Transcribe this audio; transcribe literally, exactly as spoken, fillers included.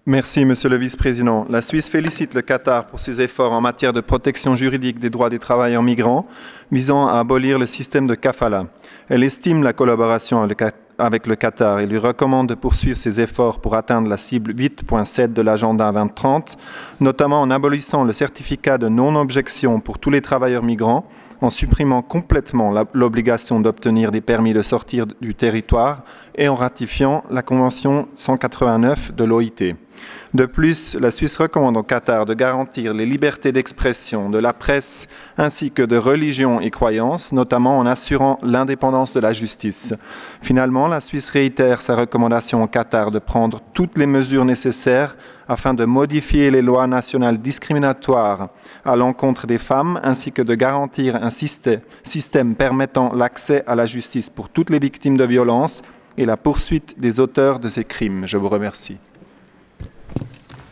Merci, Monsieur le Vice-président. La Suisse félicite le Qatar pour ses efforts en matière de protection juridique des droits des travailleurs migrants visant à abolir le système de kafala. Elle estime la collaboration avec le Qatar et lui recommande de poursuivre ses efforts pour atteindre la cible huit point sept de l'agenda vingt trente, notamment en abolissant le certificat de non-objection pour tous les travailleurs migrants, en supprimant complètement l'obligation d'obtenir des permis de sortir du territoire et en ratifiant la Convention cent quatre-vingt-neuf de l'O I T. De plus, la Suisse recommande au Qatar de garantir les libertés d'expression, de la presse ainsi que de religion et croyances, notamment en assurant l'indépendance de la justice. Finalement, la Suisse réitère sa recommandation au Qatar de prendre toutes les mesures nécessaires afin de modifier les lois nationales discriminatoires à l'encontre des femmes ainsi que de garantir un système permettant l'accès à la justice pour toutes les victimes de violences et la poursuite des auteurs de ces crimes. Je vous remercie.